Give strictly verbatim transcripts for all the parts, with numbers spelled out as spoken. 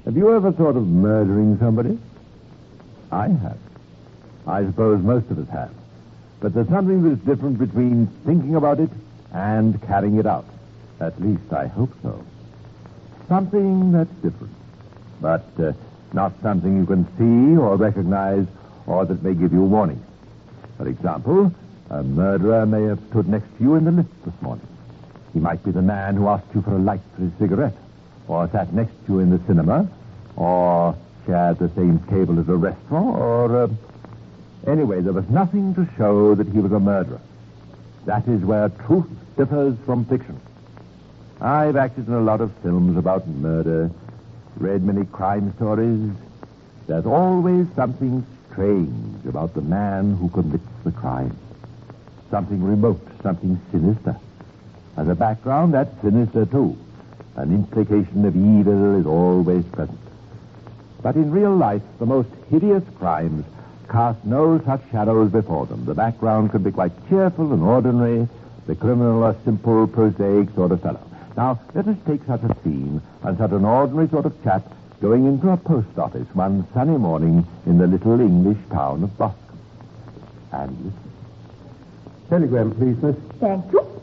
Have you ever thought of murdering somebody? I have. I suppose most of us have. But there's something that's different between thinking about it and carrying it out. At least I hope so. Something that's different. But uh, not something you can see or recognize or that may give you a warning. For example, a murderer may have stood next to you in the lift this morning. He might be the man who asked you for a light for his cigarette, or sat next to you in the cinema, or shared the same table at a restaurant, or... Uh, anyway, there was nothing to show that he was a murderer. That is where truth differs from fiction. I've acted in a lot of films about murder, read many crime stories. There's always something strange about the man who commits the crime. Something remote, something sinister. As a background, that's sinister, too. An implication of evil is always present. But in real life, the most hideous crimes cast no such shadows before them. The background could be quite cheerful and ordinary, the criminal a simple, prosaic sort of fellow. Now, let us take such a scene and such an ordinary sort of chap going into a post office one sunny morning in the little English town of Boscombe. And listen. Telegram, please, miss. Thank you.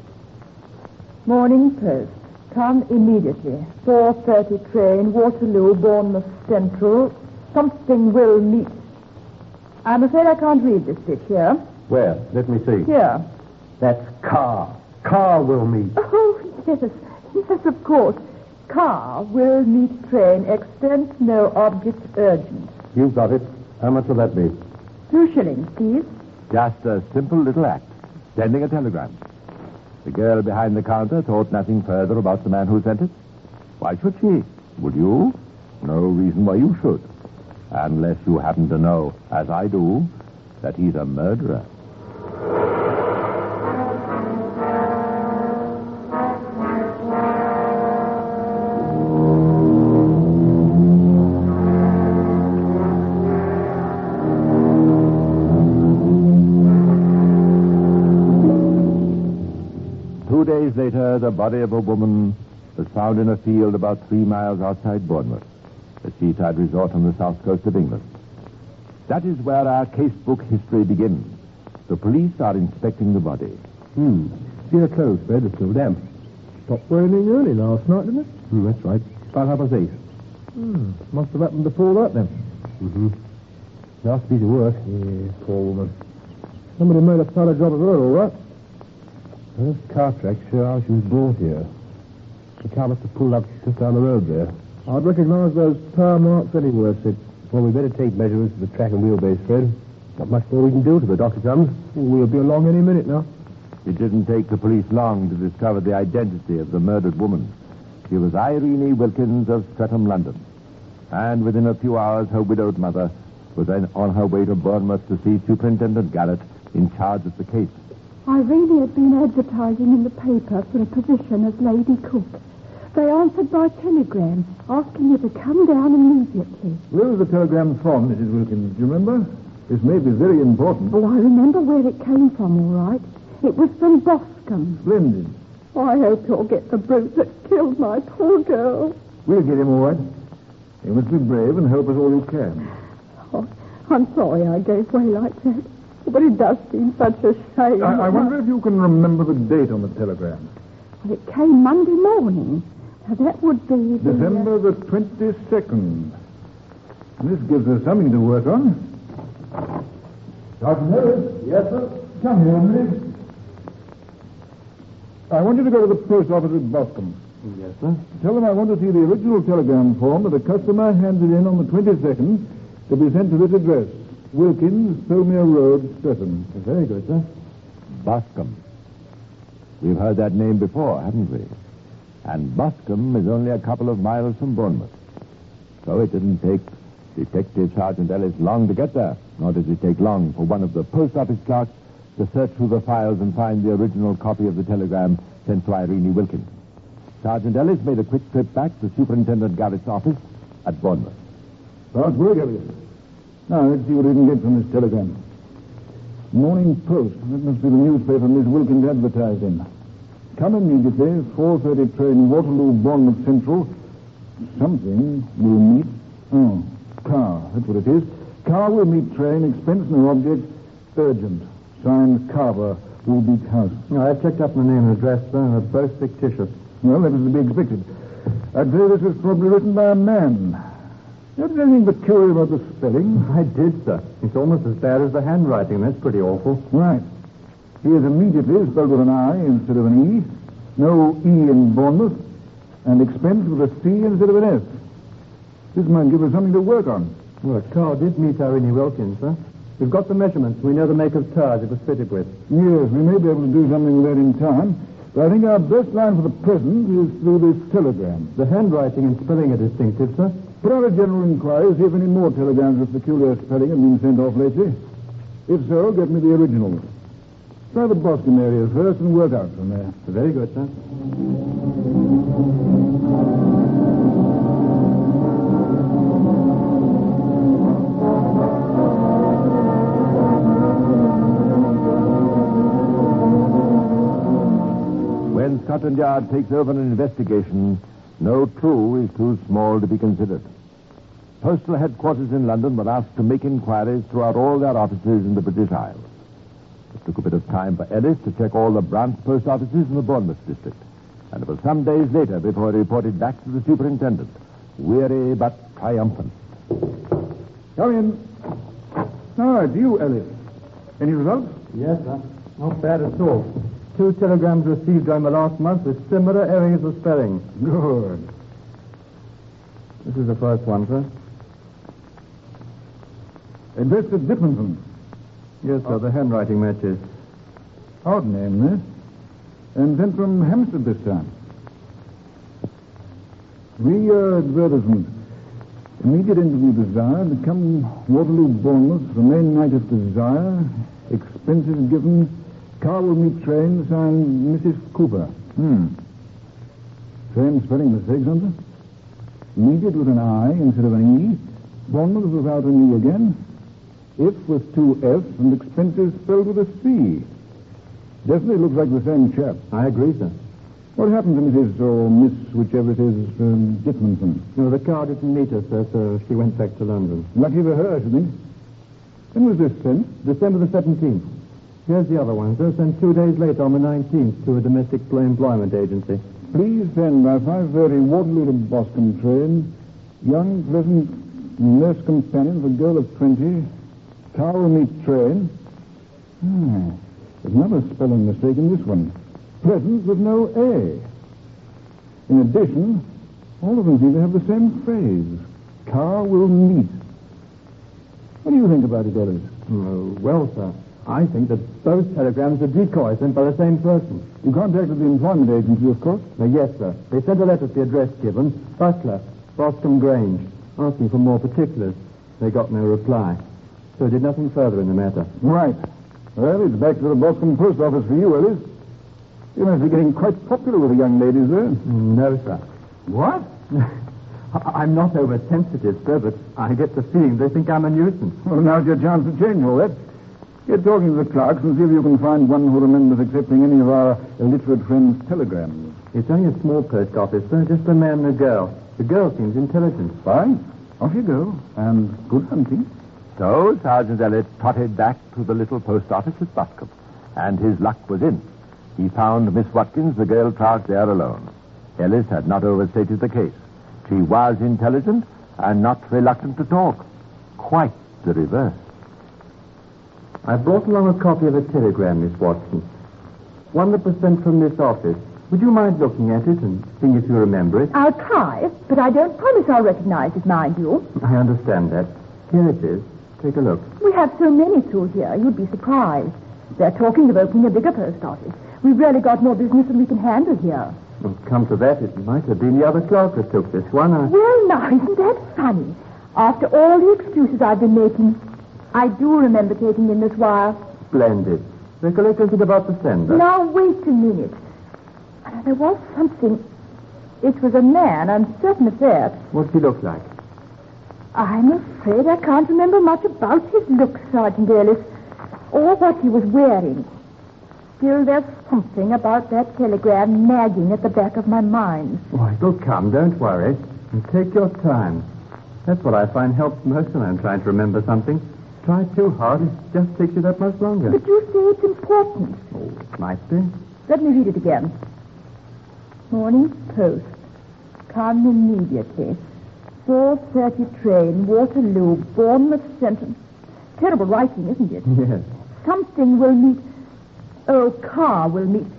Morning Post. Come immediately. four thirty train, Waterloo, Bournemouth Central. Something will meet. I'm afraid I can't read this bit here. Where? Let me see. Here. That's car. Car will meet. Oh, yes. Yes, of course. Car will meet train. Extent, no object urgent. You've got it. How much will that be? Two shillings, please. Just a simple little act. Sending a telegram. The girl behind the counter thought nothing further about the man who sent it. Why should she? Would you? No reason why you should. Unless you happen to know, as I do, that he's a murderer. Two days later, the body of a woman was found in a field about three miles outside Bournemouth, a seaside resort on the south coast of England. That is where our casebook history begins. The police are inspecting the body. Hmm. See her clothes, Fred. It's still damp. Stopped raining early last night, didn't it? Hmm, that's right. About half past eight. Hmm. Must have happened before that, then. Mm-hmm. Nasty piece of work. Yeah, poor woman. Somebody made a thorough job of her, all right. Those car tracks show how she was brought here. The car must have pulled up just down the road there. I'd recognize those tire marks anywhere, Sid. Well, we better take measurements of the track and wheelbase, Fred. Not much more we can do till the doctor comes. We'll be along any minute now. It didn't take the police long to discover the identity of the murdered woman. She was Irene Wilkins of Streatham, London. And within a few hours, her widowed mother was then on her way to Bournemouth to see Superintendent Garrett in charge of the case. Irene had been advertising in the paper for a position as lady cook. They answered by telegram, asking you to come down immediately. Where was the telegram from, Missus Wilkins? Do you remember? This may be very important. Oh, I remember where it came from, all right. It was from Boscombe. Splendid. Oh, I hope you'll get the brute that killed my poor girl. We'll get him all right. You must be brave and help us all you can. Oh, I'm sorry I gave way like that. But it does seem such a shame. I, I wonder if you can remember the date on the telegram. Well, it came Monday morning. Now, that would be the... December the twenty-second. And this gives us something to work on. Sergeant Harris? Yes, sir? Come here a minute. I want you to go to the post office at Boscombe. Yes, sir. Tell them I want to see the original telegram form that a customer handed in on the twenty-second to be sent to this address. Wilkins, Thomere Road, Streatham. Very good, sir. Boscombe. We've heard that name before, haven't we? And Boscombe is only a couple of miles from Bournemouth. So it didn't take Detective Sergeant Ellis long to get there, nor did it take long for one of the post office clerks to search through the files and find the original copy of the telegram sent to Irene Wilkins. Sergeant Ellis made a quick trip back to Superintendent Garrett's office at Bournemouth. Start work, Elliot. Now, let's see what we can get from this telegram. Morning Post. That must be the newspaper Miss Wilkins advertised in. Come immediately, four thirty train, Waterloo, Bournemouth Central. Something will meet... Oh, car. That's what it is. Car will meet train. Expense no object. Urgent. Signed Carver. Woolbeach House. No, I've checked up the name and address, sir, and they're both fictitious. Well, that was to be expected. I'd say this was probably written by a man. You notice anything peculiar about the spelling? I did, sir. It's almost as bad as the handwriting. That's pretty awful. Right. He is immediately spelled with an I instead of an E. No E in Bournemouth. And expense with a C instead of an S. This might give us something to work on. Well, the car did meet Irene Wilkins, sir. We've got the measurements. We know the make of tires it was fitted with. Yes, we may be able to do something with that in time. But I think our best line for the present is through this telegram. The handwriting and spelling are distinctive, sir. Put out a general inquiry, see if any more telegrams with peculiar spelling have been sent off lately. If so, get me the originals. Try the Boston area first and work out from there. Very good, sir. When Scotland Yard takes over an investigation, no clue is too small to be considered. Postal headquarters in London were asked to make inquiries throughout all their offices in the British Isles. It took a bit of time for Ellis to check all the branch post offices in the Bournemouth district. And it was some days later before he reported back to the superintendent, weary but triumphant. Come in. Ah, it's you, Ellis. Any results? Yes, sir. Not bad at all. Two telegrams received during the last month with similar errors of spelling. Good. This is the first one, sir. Addressed at Dippenson. Yes, sir. The handwriting matches. Odd name, this. And sent from Hampstead this time. Re-advertisement. Immediate interview desired. Come Waterloo, Bournemouth. Remain night if desire. Expenses given. Car will meet train. Signed Missus Cooper. Hmm. Train spelling mistakes, aren't there? Immediate with an I instead of an E. Bournemouth without an E again. If with two F's and expenses spelled with a C. Definitely looks like the same chap. I agree, sir. What happened to Missus or Miss, whichever it is, um, Dittmanson? No, the car didn't meet her, sir, so she went back to London. Lucky for her, I should think. When was this sent? December the seventeenth. Here's the other one, sir. Sent two days later on the nineteenth to a domestic employment agency. Please send by five thirty Waterloo to Boston train. Young, pleasant nurse companion, a girl of twenty. Car will meet train. Hmm. There's another spelling mistake in this one. Pleasant with no A. In addition, all of them seem to have the same phrase. Car will meet. What do you think about it, Ellis? Oh, well, sir, I think that both telegrams are decoys sent by the same person. You contacted the employment agency, of course? Uh, yes, sir. They sent a letter to the address given, Butler, Boscombe Grange, asking for more particulars. They got no reply. So did nothing further in the matter. Right. Well, it's back to the Boston post office for you, Ellis. You must be getting quite popular with the young ladies there. No, sir. What? I'm not oversensitive, sir, but I get the feeling they think I'm a nuisance. Well, now's your chance to change all that. Get talking to the clerks and see if you can find one who remembers accepting any of our illiterate friends' telegrams. It's only a small post office, sir, just a man and a girl. The girl seems intelligent. Fine. Off you go. And good hunting. So Sergeant Elliot trotted back to the little post office at Boscombe, and his luck was in. He found Miss Watkins, the girl clerk, there alone. Ellis had not overstated the case. She was intelligent and not reluctant to talk. Quite the reverse. I brought along a copy of a telegram, Miss Watson. One that was sent from this office. Would you mind looking at it and seeing if you remember it? I'll try, but I don't promise I'll recognize it, mind you. I understand that. Here it is. Take a look. We have so many through here, you'd be surprised. They're talking of opening a bigger post office. We've really got more business than we can handle here. Well, come to that, it might have been the other clerk that took this one. I... Well, now, isn't that funny? After all the excuses I've been making, I do remember taking in this wire. Splendid. Recollect anything about the sender? Now, wait a minute. There was something. It was a man, I'm certain of that. What did he look like? I'm afraid I can't remember much about his looks, Sergeant Ellis, or what he was wearing. Still, there's something about that telegram nagging at the back of my mind. Oh, it'll come, don't worry. And take your time. That's what I find helps most when I'm trying to remember something. Try too hard, it just takes you that much longer. But you say it's important. Oh, it might be. Let me read it again. Morning Post. Come immediately. four thirty train, Waterloo, Bournemouth Central. Terrible writing, isn't it? Yes. Something will meet. Oh, car will meet.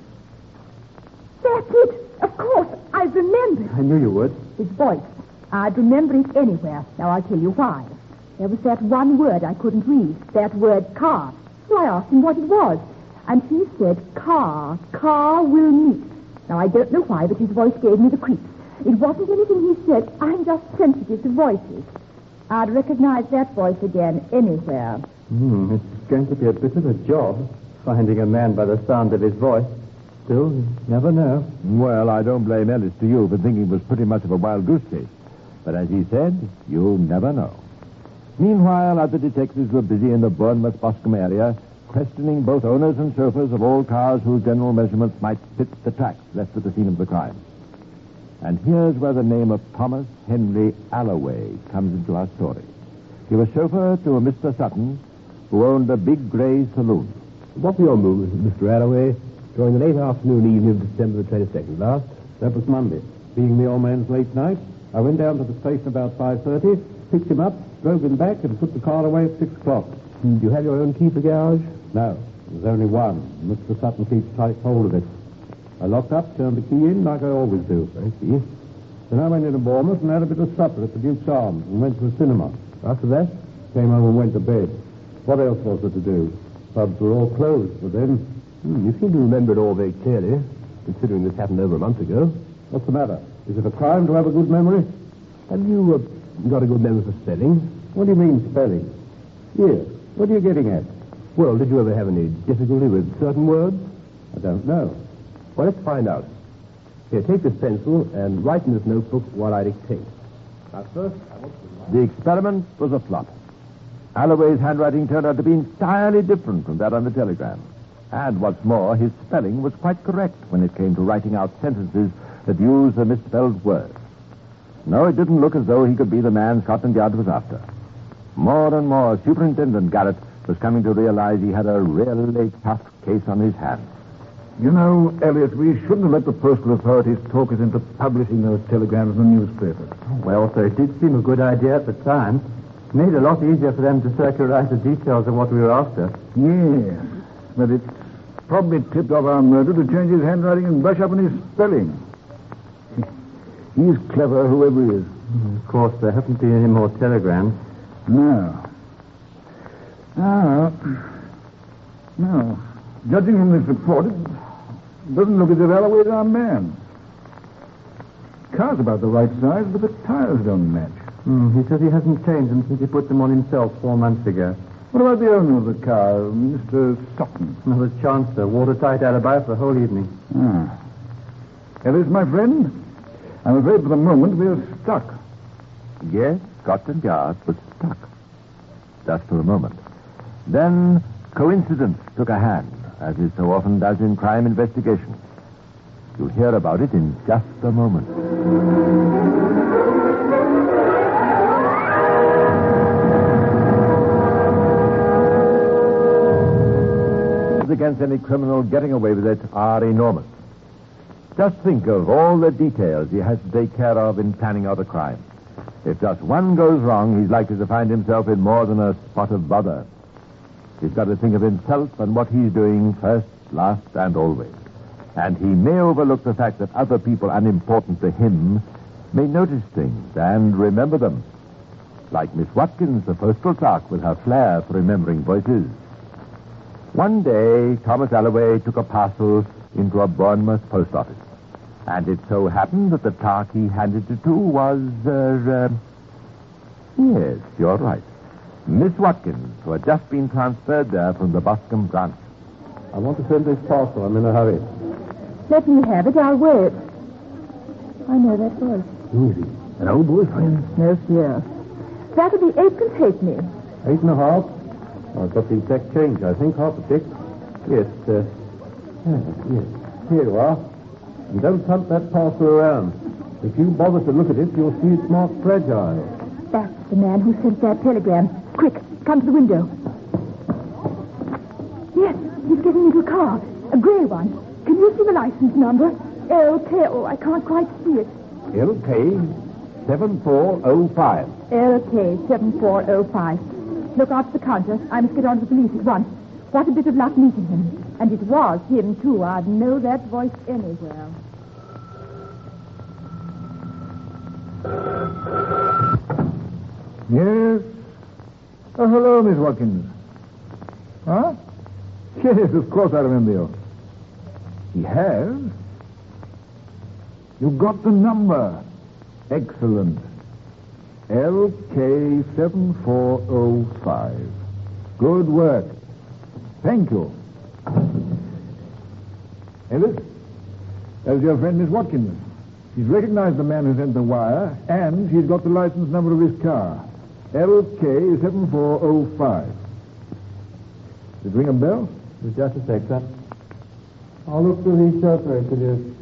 That's it. Of course, I remember it. I knew you would. His voice. I'd remember it anywhere. Now, I'll tell you why. There was that one word I couldn't read. That word car. So I asked him what it was. And he said, car. Car will meet. Now, I don't know why, but his voice gave me the creeps. It wasn't anything he said. I'm just sensitive to voices. I'd recognize that voice again anywhere. Hmm, it's going to be a bit of a job, finding a man by the sound of his voice. Still, you never know. Well, I don't blame Ellis to you for thinking it was pretty much of a wild goose chase. But as he said, you'll never know. Meanwhile, other detectives were busy in the Bournemouth-Boscombe area, questioning both owners and chauffeurs of all cars whose general measurements might fit the tracks left at the scene of the crime. And here's where the name of Thomas Henry Alloway comes into our story. He was chauffeur to a Mister Sutton, who owned a big grey saloon. What were your moves, Mister Alloway, during the late afternoon evening of December the twenty-second last? That was Monday. Being the old man's late night, I went down to the station about five thirty, picked him up, drove him back, and took the car away at six o'clock. Do you have your own key for garage? No, there's only one. Mister Sutton keeps tight hold of it. I locked up, turned the key in like I always do. I see. Then I went into Bournemouth and had a bit of supper at the Duke's Arms and went to the cinema. After that? Came home and went to bed. What else was there to do? Pubs were all closed for then. Hmm, you seem to remember it all very clearly, considering this happened over a month ago. What's the matter? Is it a crime to have a good memory? Have you uh, got a good memory for spelling? What do you mean, spelling? Here, what are you getting at? Well, did you ever have any difficulty with certain words? I don't know. Well, let's find out. Here, take this pencil and write in this notebook while I dictate. Now, first, I want to... The experiment was a flop. Alloway's handwriting turned out to be entirely different from that on the telegram. And what's more, his spelling was quite correct when it came to writing out sentences that used the misspelled words. No, it didn't look as though he could be the man Scotland Yard was after. More and more, Superintendent Garrett was coming to realize he had a really tough case on his hands. You know, Elliot, we shouldn't have let the postal authorities talk us into publishing those telegrams in the newspaper. Well, sir, it did seem a good idea at the time. It made it a lot easier for them to circulate the details of what we were after. Yes, but it's probably tipped off our murderer to change his handwriting and brush up on his spelling. He's clever, whoever he is. Of course, there haven't been any more telegrams. No. No. No. Judging from this report, it doesn't look as if Alloway's our man. Car's about the right size, but the tires don't match. Mm, he says he hasn't changed them since he put them on himself four months ago. What about the owner of the car, Mister Sutton? Well, the Chancellor, watertight alibi for the whole evening. Ah. Ellis, my friend, I'm afraid for the moment we're stuck. Yes, Scotland Yard was stuck. Just for a moment. Then coincidence took a hand, as it so often does in crime investigations. You'll hear about it in just a moment. Against any criminal getting away with it are enormous. Just think of all the details he has to take care of in planning out a crime. If just one goes wrong, he's likely to find himself in more than a spot of bother. He's got to think of himself and what he's doing first, last, and always. And he may overlook the fact that other people unimportant to him may notice things and remember them. Like Miss Watkins, the postal clerk, with her flair for remembering voices. One day, Thomas Alloway took a parcel into a Bournemouth post office. And it so happened that the clerk he handed it to was, uh, uh, yes, you're right, Miss Watkins, who had just been transferred there from the Boscombe branch. I want to send this parcel. I'm in a hurry. Let me have it. I'll wait. I know that voice. Who is he? An old boyfriend? No fear. That'll be eightpence halfpenny. Eight and a half. Oh, I've got the exact change, I think. Half a tick. Yes, uh, yes, yes. Here you are. And don't pump that parcel around. If you bother to look at it, you'll see it's marked fragile. That's the man who sent that telegram. Quick, come to the window. Yes, he's getting into a car. A grey one. Can you see the license number? L K. Oh, I can't quite see it. L K seven four oh five. L K seven four oh five. Look out for the counter. I must get on to the police at once. What a bit of luck meeting him. And it was him, too. I'd know that voice anywhere. Yes? Oh, hello, Miss Watkins. Huh? Yes, of course I remember you. He has? You got the number. Excellent. L K seven four oh five. Good work. Thank you. Ellis, there's your friend Miss Watkins. She's recognized the man who sent the wire, and she's got the license number of his car. L K seven four oh five. Did it ring a bell? Just a sec, sir. I'll look through these chauffeurs, could you?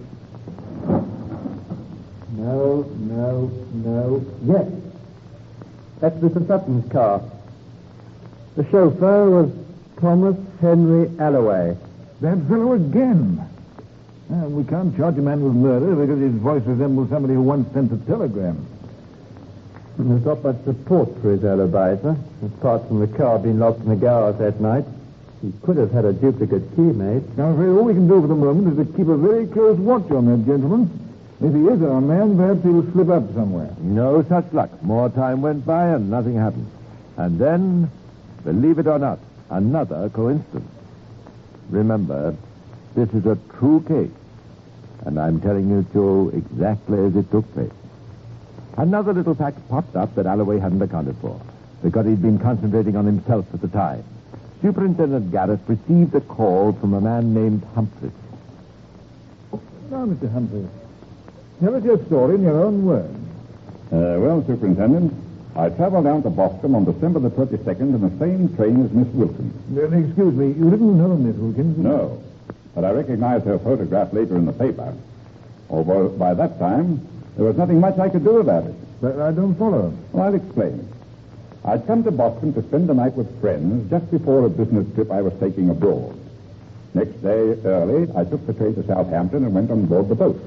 No, no, no. Yes. That's Mister Sutton's car. The chauffeur was Thomas Henry Alloway. That fellow again. Well, we can't charge a man with murder because his voice resembles somebody who once sent a telegram. There's not much support for his alibi, sir. Apart from the car being locked in the garage that night, he could have had a duplicate key made. I'm afraid all we can do for the moment is to keep a very close watch on that gentleman. If he is our man, perhaps he'll slip up somewhere. No such luck. More time went by and nothing happened. And then, believe it or not, another coincidence. Remember, this is a true case, and I'm telling you to exactly as it took place. Another little fact popped up that Alloway hadn't accounted for, because he'd been concentrating on himself at the time. Superintendent Garrett received a call from a man named Humphreys. Now, Mister Humphreys, tell us your story in your own words. Uh, well, Superintendent, I traveled down to Boston on December the twenty-second in the same train as Miss Wilkins. Then, excuse me, you didn't know Miss Wilkins? No, but I recognized her photograph later in the paper. Although by that time, there was nothing much I could do about it. But I don't follow. Well, I'll explain. I'd come to Boston to spend the night with friends just before a business trip I was taking abroad. Next day, early, I took the train to Southampton and went on board the boat.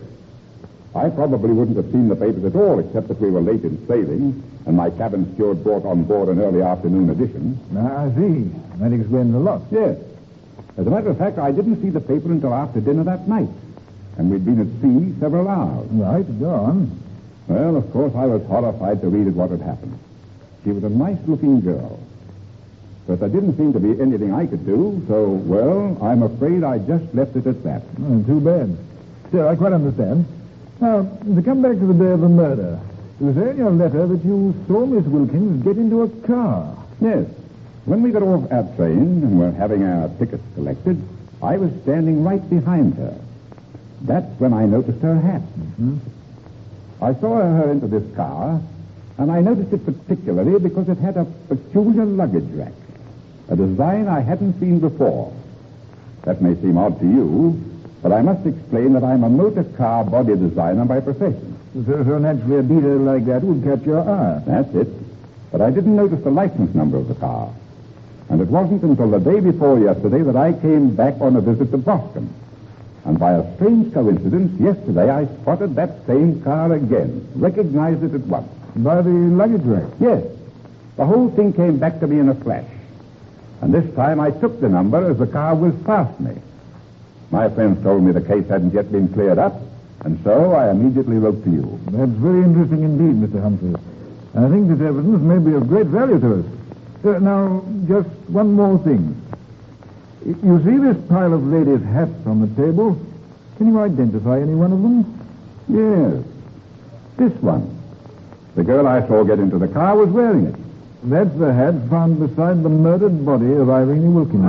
I probably wouldn't have seen the papers at all, except that we were late in sailing, and my cabin steward brought on board an early afternoon edition. Ah, I see. That explains a lot. Yes. As a matter of fact, I didn't see the paper until after dinner that night, and we'd been at sea several hours. Right, go on. Well, of course, I was horrified to read of what had happened. She was a nice-looking girl. But there didn't seem to be anything I could do, so, well, I'm afraid I just left it at that. Oh, too bad. Still, I quite understand. Now, to come back to the day of the murder, you say in your letter that you saw Miss Wilkins get into a car. Yes. When we got off our train and were having our tickets collected, I was standing right behind her. That's when I noticed her hat. Mm-hmm. I saw her into this car, and I noticed it particularly because it had a peculiar luggage rack, a design I hadn't seen before. That may seem odd to you, but I must explain that I'm a motor car body designer by profession. So, so naturally a detail like that would catch your eye. That's it. But I didn't notice the license number of the car. And it wasn't until the day before yesterday that I came back on a visit to Boston. And by a strange coincidence, yesterday I spotted that same car again, recognized it at once. By the luggage rack? Yes. The whole thing came back to me in a flash. And this time I took the number as the car was past me. My friends told me the case hadn't yet been cleared up, and so I immediately wrote to you. That's very interesting indeed, Mister Humphreys. I think this evidence may be of great value to us. Uh, now, just one more thing. You see this pile of ladies' hats on the table? Can you identify any one of them? Yes. This one. The girl I saw get into the car was wearing it. That's the hat found beside the murdered body of Irene Wilkins.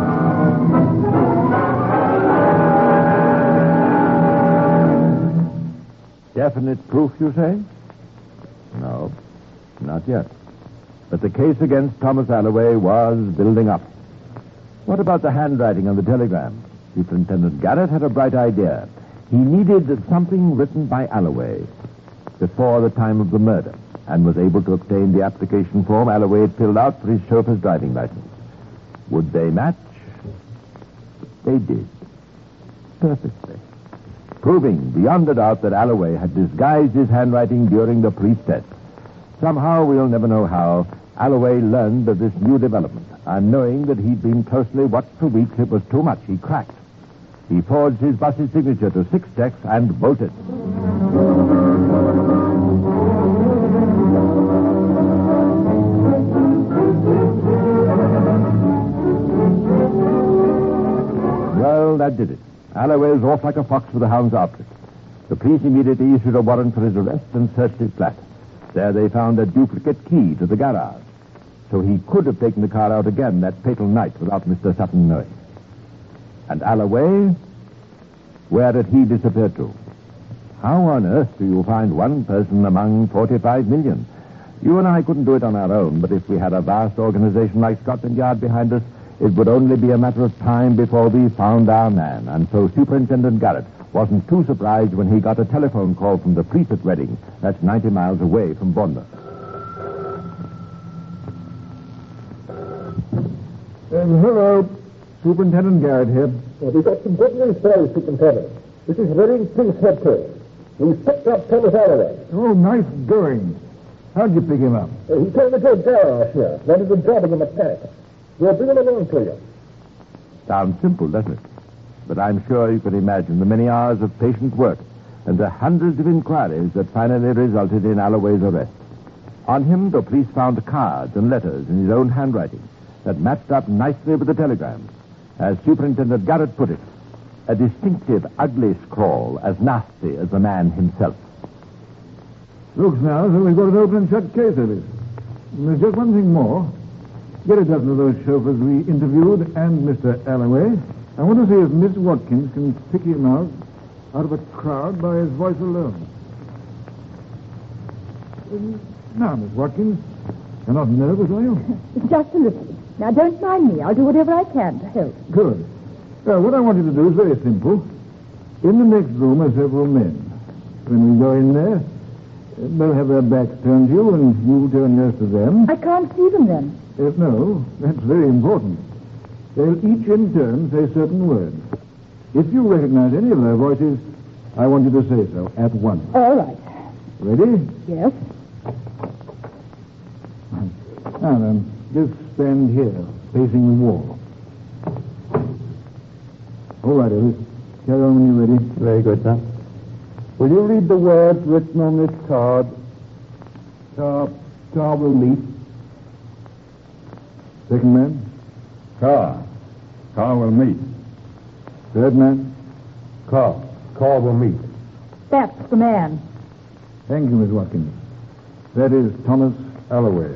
Definite proof, you say? No, not yet. But the case against Thomas Alloway was building up. What about the handwriting on the telegram? Superintendent Garrett had a bright idea. He needed something written by Alloway. before the time of the murder and was able to obtain the application form Alloway had filled out for his chauffeur's driving license. Would they match? They did. Perfectly. Proving beyond a doubt that Alloway had disguised his handwriting during the police test. Somehow, we'll never know how, Alloway learned of this new development, and knowing that he'd been closely watched for weeks, it was too much. He cracked. He forged his boss's signature to six checks and bolted. Well, that did it. Alloway was off like a fox with the hounds after it. The police immediately issued a warrant for his arrest and searched his flat. There they found a duplicate key to the garage. So he could have taken the car out again that fatal night without Mister Sutton knowing. And Alloway? Where did he disappear to? How on earth do you find one person among forty-five million? You and I couldn't do it on our own, but if we had a vast organization like Scotland Yard behind us, it would only be a matter of time before we found our man. And so Superintendent Garrett wasn't too surprised when he got a telephone call from the police at Reading. That's ninety miles away from Bournemouth. Uh, hello. Superintendent Garrett here. Well, we've got some good news for you, Superintendent. This is Reading Police Headquarters. We've picked up Thomas Alloway. Oh, nice going. How'd you pick him up? Uh, he came into a garage here. Wanted a job in a mechanic. We'll bring him along to you. Sounds simple, doesn't it? But I'm sure you can imagine the many hours of patient work and the hundreds of inquiries that finally resulted in Alloway's arrest. On him, the police found cards and letters in his own handwriting that matched up nicely with the telegrams. As Superintendent Garrett put it, a distinctive, ugly scrawl as nasty as the man himself. Looks now as though we've got an open and shut case of it. And there's just one thing more. Get a dozen of those chauffeurs we interviewed and Mister Alloway. I want to see if Miss Watkins can pick him out out of a crowd by his voice alone. Um, now, Miss Watkins, you're not nervous, are you? Just a little. Now, don't mind me. I'll do whatever I can to help. Good. Well, what I want you to do is very simple. In the next room are several men. When we go in there, they'll have their backs turned to you, and you'll turn yours to them. I can't see them then. Uh, no, that's very important. They'll each in turn say certain words. If you recognize any of their voices, I want you to say so at once. All right. Ready? Yes. Now then, just stand here, facing the wall. All right, Ellis. Carry on when you're ready. Very good, sir. Will you read the words written on this card? Car, car will meet. Second man. Car. Car will meet. Third man. Car. Car will meet. That's the man. Thank you, Miss Watkins. That is Thomas Alloway.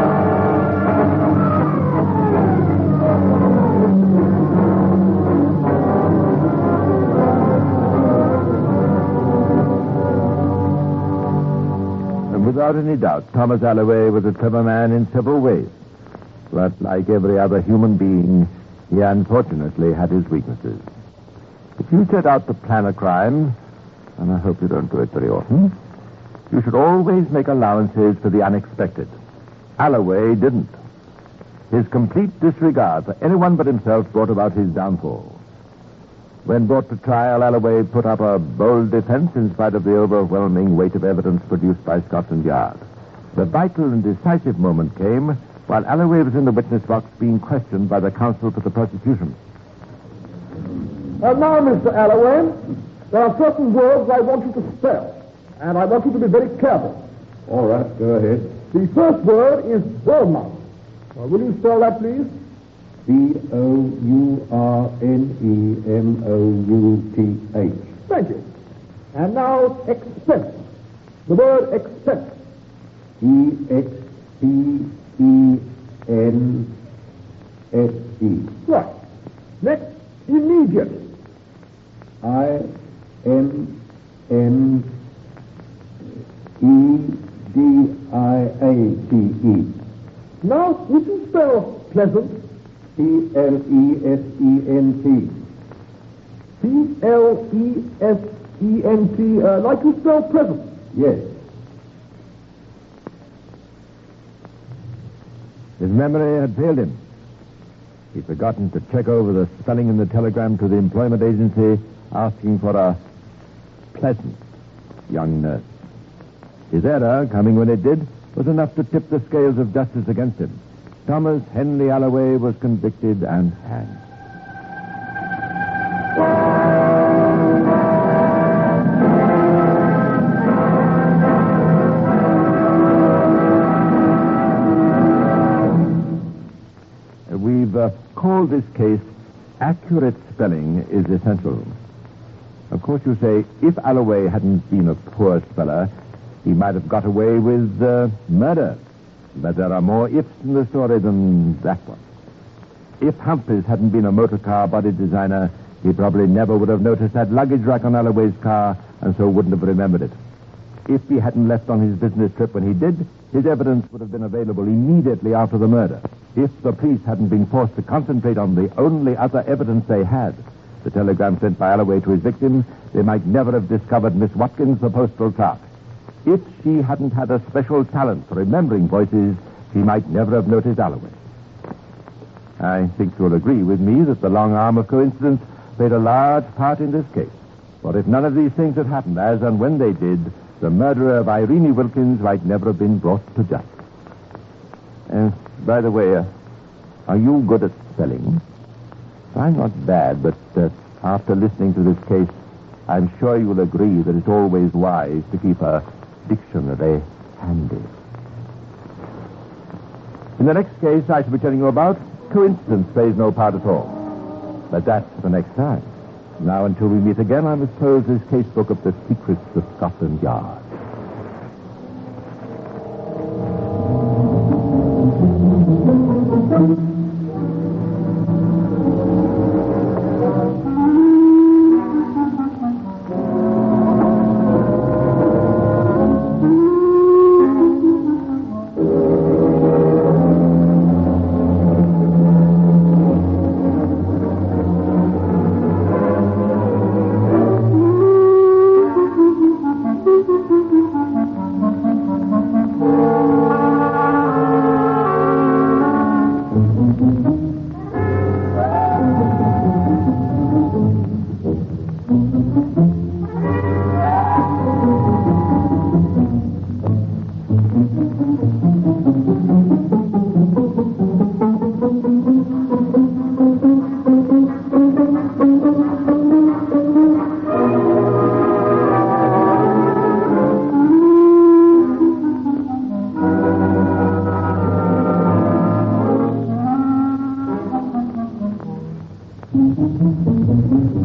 And without any doubt, Thomas Alloway was a clever man in several ways. But like every other human being, he unfortunately had his weaknesses. If you set out to plan a crime, and I hope you don't do it very often, you should always make allowances for the unexpected. Alloway didn't. His complete disregard for anyone but himself brought about his downfall. When brought to trial, Alloway put up a bold defense in spite of the overwhelming weight of evidence produced by Scotland Yard. The vital and decisive moment came while Alloway was in the witness box being questioned by the counsel for the prosecution. Uh, now, Mister Alloway, there are certain words I want you to spell, and I want you to be very careful. All right, go ahead. The first word is Bournemouth. Uh, will you spell that, please? B O U R N E M O U T H. Thank you. And now, expense. The word expense. E X P E N S E. Right. Next, immediate. I M M E D I A T E. Now, would you spell pleasant? P L E S E N T. P L E S E N T, uh, like you spell present. Yes. His memory had failed him. He'd forgotten to check over the spelling in the telegram to the employment agency asking for a pleasant young nurse. His error, coming when it did, was enough to tip the scales of justice against him. Thomas Henley Alloway was convicted and hanged. We've uh, called this case Accurate Spelling is Essential. Of course, you say, if Alloway hadn't been a poor speller, he might have got away with uh, murder. But there are more ifs in the story than that one. If Humphreys hadn't been a motor car body designer, he probably never would have noticed that luggage rack on Alloway's car and so wouldn't have remembered it. If he hadn't left on his business trip when he did, his evidence would have been available immediately after the murder. If the police hadn't been forced to concentrate on the only other evidence they had, the telegram sent by Alloway to his victim, they might never have discovered Miss Watkins, the postal clerk. If she hadn't had a special talent for remembering voices, she might never have noticed Alloway. I think you'll agree with me that the long arm of coincidence played a large part in this case. For if none of these things had happened, as and when they did, the murderer of Irene Wilkins might never have been brought to justice. And, by the way, uh, are you good at spelling? I'm not bad, but uh, after listening to this case, I'm sure you'll agree that it's always wise to keep a dictionary handy. In the next case I shall be telling you about, coincidence plays no part at all. But that's for next time. Now, until we meet again, I must close this casebook of the secrets of Scotland Yard. Thank you.